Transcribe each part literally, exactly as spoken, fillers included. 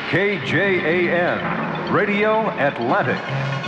K J A N, Radio Atlantic.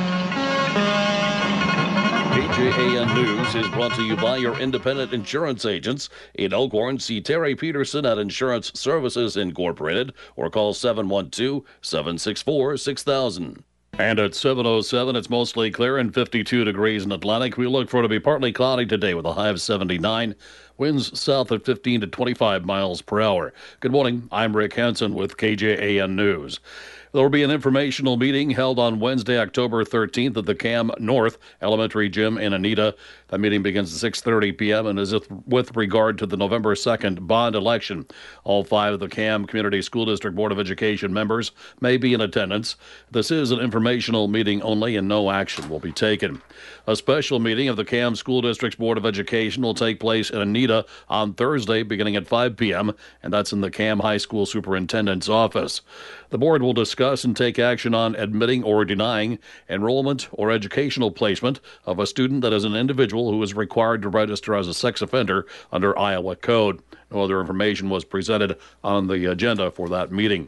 K J A N News is brought to you by your independent insurance agents. In Elkhorn, see Terry Peterson at Insurance Services Incorporated or call seven one two, seven six four, six thousand. And at seven oh seven, it's mostly clear and fifty-two degrees in Atlantic. We look for it to be partly cloudy today with a high of seventy-nine. Winds south at fifteen to twenty-five miles per hour. Good morning. I'm Rick Hansen with K J A N News. There will be an informational meeting held on Wednesday, October thirteenth at the Cam North Elementary Gym in Anita. That meeting begins at six thirty p.m. and is with regard to the November second bond election. All five of the Cam Community School District Board of Education members may be in attendance. This is an informational meeting only and no action will be taken. A special meeting of the Cam School District's Board of Education will take place in Anita on Thursday beginning at five p.m., and that's in the Cam High School Superintendent's office. The board will discuss and take action on admitting or denying enrollment or educational placement of a student that is an individual who is required to register as a sex offender under Iowa Code. No other information was presented on the agenda for that meeting.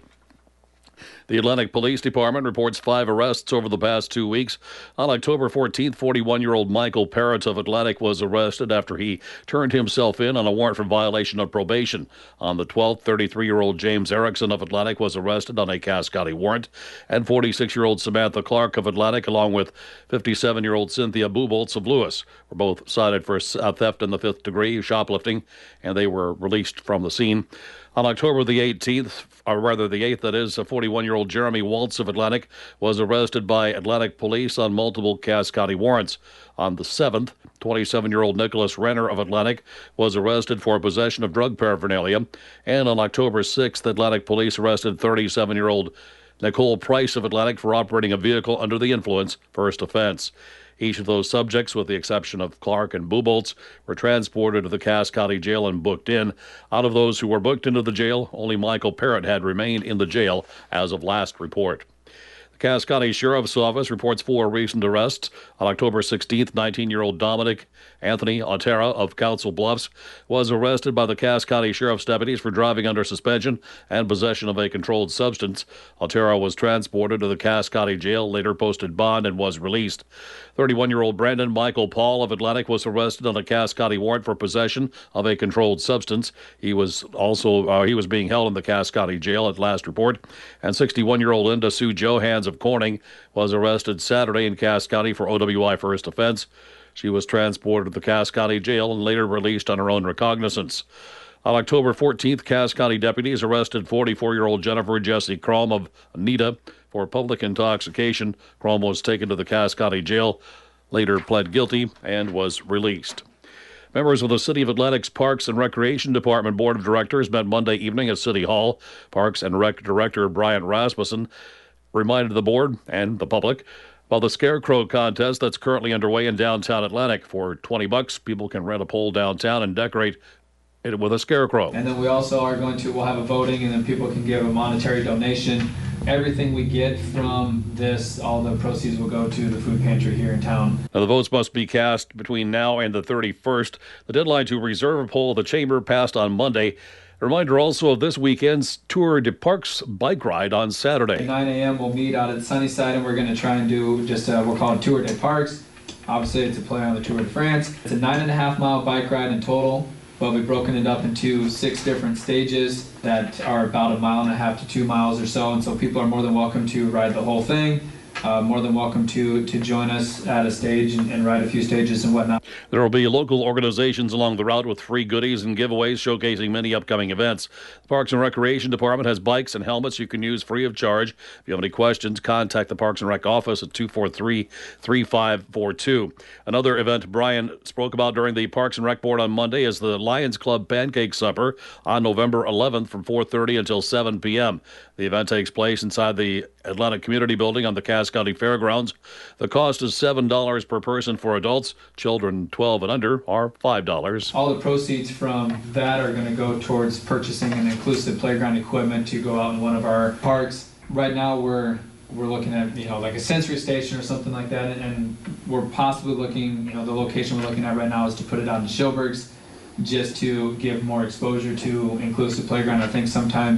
The Atlantic Police Department reports five arrests over the past two weeks. On October fourteenth, forty-one-year-old Michael Parrott of Atlantic was arrested after he turned himself in on a warrant for violation of probation. On the twelfth, thirty-three-year-old James Erickson of Atlantic was arrested on a Cass County warrant, and forty-six-year-old Samantha Clark of Atlantic, along with fifty-seven-year-old Cynthia Buboltz of Lewis, were both cited for theft in the fifth degree, shoplifting, and they were released from the scene. On October the eighteenth, or rather the eighth, that is, a forty-one-year-old Jeremy Waltz of Atlantic was arrested by Atlantic police on multiple Cass County warrants. On the seventh, twenty-seven-year-old Nicholas Renner of Atlantic was arrested for possession of drug paraphernalia. And on October sixth, Atlantic police arrested thirty-seven-year-old Nicole Price of Atlantic for operating a vehicle under the influence, first offense. Each of those subjects, with the exception of Clark and Buboltz, were transported to the Cass County Jail and booked in. Out of those who were booked into the jail, only Michael Parrott had remained in the jail as of last report. The Cass County Sheriff's Office reports four recent arrests. On October sixteenth, nineteen-year-old Dominic Anthony Otera of Council Bluffs was arrested by the Cass County Sheriff's deputies for driving under suspension and possession of a controlled substance. Otera was transported to the Cass County Jail, later posted bond, and was released. thirty-one-year-old Brandon Michael Paul of Atlantic was arrested on a Cass County warrant for possession of a controlled substance. He was also uh, he was being held in the Cass County Jail at last report. And sixty-one-year-old Linda Sue Johans of Corning was arrested Saturday in Cass County for O W I first offense. She was transported to the Cass County Jail and later released on her own recognizance. On October fourteenth, Cass County deputies arrested forty-four-year-old Jennifer Jessie Crom of Anita for public intoxication. Crom was taken to the Cass County Jail, later pled guilty, and was released. Members of the City of Atlantic's Parks and Recreation Department Board of Directors met Monday evening at City Hall. Parks and Rec Director Brian Rasmussen reminded the board and the public about the Scarecrow contest that's currently underway in downtown Atlantic. For twenty bucks, people can rent a pole downtown and decorate it with a scarecrow. And then we also are going to, we'll have a voting, and then people can give a monetary donation. Everything we get from this, all the proceeds will go to the food pantry here in town. Now, the votes must be cast between now and the thirty-first. The deadline to reserve a poll at the chamber passed on Monday. A reminder also of this weekend's Tour de Parks bike ride on Saturday. At nine a.m. we'll meet out at Sunnyside, and we're going to try and do just, a, we'll call it Tour de Parks. Obviously, it's a play on the Tour de France. It's a nine and a half mile bike ride in total, but we've broken it up into six different stages that are about a mile and a half to two miles or so, and so people are more than welcome to ride the whole thing. Uh, more than welcome to to join us at a stage and, and ride a few stages and whatnot. There will be local organizations along the route with free goodies and giveaways showcasing many upcoming events. The Parks and Recreation Department has bikes and helmets you can use free of charge. If you have any questions, contact the Parks and Rec office at two four three, three five four two. Another event Brian spoke about during the Parks and Rec Board on Monday is the Lions Club Pancake Supper on November eleventh from four thirty until seven p.m. The event takes place inside the Atlantic Community Building on the Cass County Fairgrounds. The cost is seven dollars per person for adults. Children twelve and under are five dollars. All the proceeds from that are going to go towards purchasing an inclusive playground equipment to go out in one of our parks. Right now we're we're looking at, you know, like a sensory station or something like that, and, and we're possibly looking, you know, the location we're looking at right now is to put it out in Schilberg's just to give more exposure to inclusive playground. I think sometimes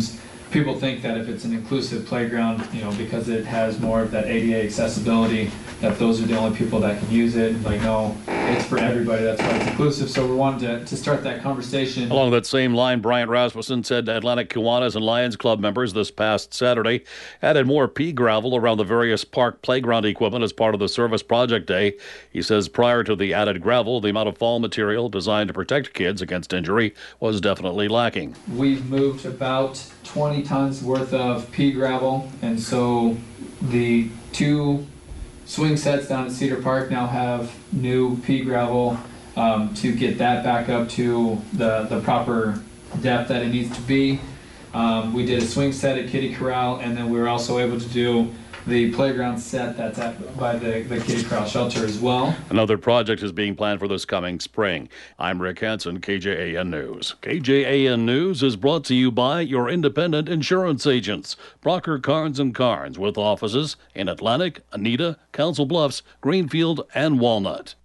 people think that if it's an inclusive playground, you know, because it has more of that A D A accessibility, that those are the only people that can use it. Like, no, it's for everybody. That's why it's inclusive. So we wanted to, to start that conversation. Along that same line, Bryant Rasmussen said Atlantic Kiwanis and Lions Club members this past Saturday added more pea gravel around the various park playground equipment as part of the service project day. He says prior to the added gravel, the amount of fall material designed to protect kids against injury was definitely lacking. We've moved about twenty tons worth of pea gravel, and so the two swing sets down at Cedar Park now have new pea gravel um, to get that back up to the, the proper depth that it needs to be. Um, we did a swing set at Kitty Corral, and then we were also able to do the playground set that's at by the, the Kitty Corral shelter as well. Another project is being planned for this coming spring. I'm Rick Hansen, K J A N News. K J A N News is brought to you by your independent insurance agents, Brocker, Carnes and Carnes, with offices in Atlantic, Anita, Council Bluffs, Greenfield, and Walnut.